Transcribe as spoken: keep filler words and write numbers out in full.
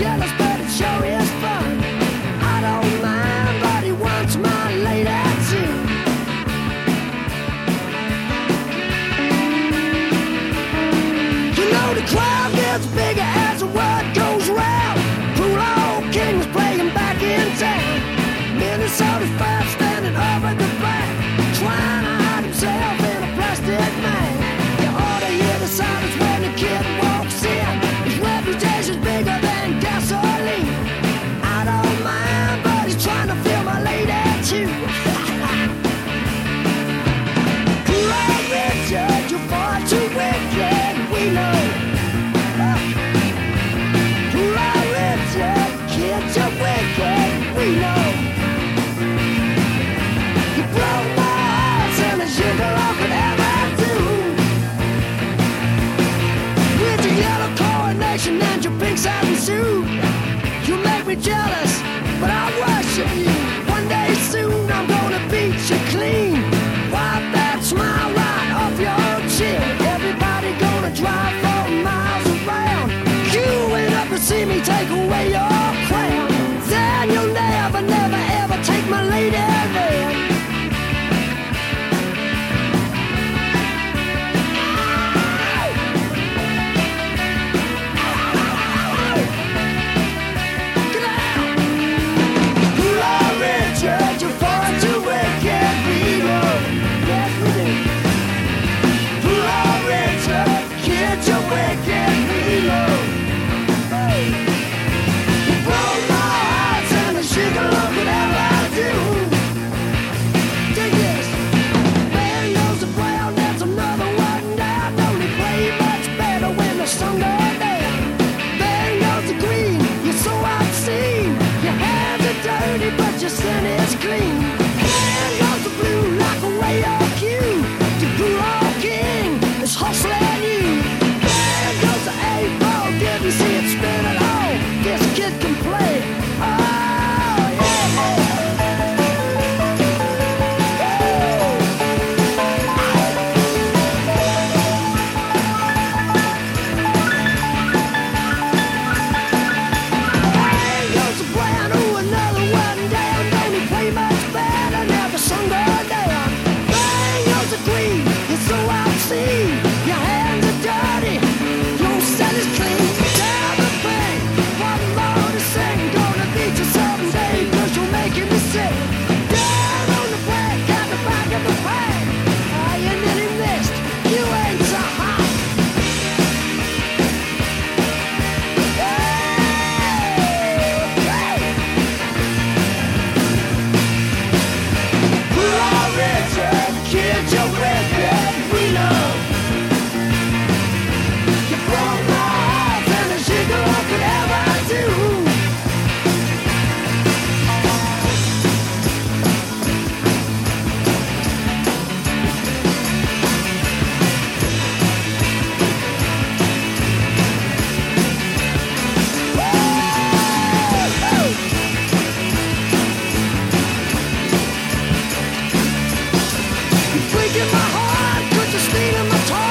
jealous, but it sure is fun. I don't mind, but he wants my lady too. You know the crowd gets bigger as the word goes round. Pool old king was playing back in town. Minnesota's five standing over the back, trying to hide himself in a plastic man. You ought to hear the silence when the kid walks in. His reputation's bigger than gasoline. I don't mind, but he's trying to feel my lady too. Cool Richard, you're far too wicked, we know. Cool Richard, kid, you're wicked, we know. You broke my heart, and the sugar all could ever do. With your yellow coronation and your pink satin suit, you make me jealous, but I worship you. One day soon I'm gonna beat you clean. Wipe that smile right off your chin. Everybody gonna drive for miles around, queuing up to see me take away your crown. Then you'll never, never, ever take my lady then. But your sin is clean. And goes the blue, knock away your cue. The blue old king is hustling you. And goes the eight ball, did you see it spin it all? This kid can play. Oh, breaking my heart, 'cause you're stealing my time.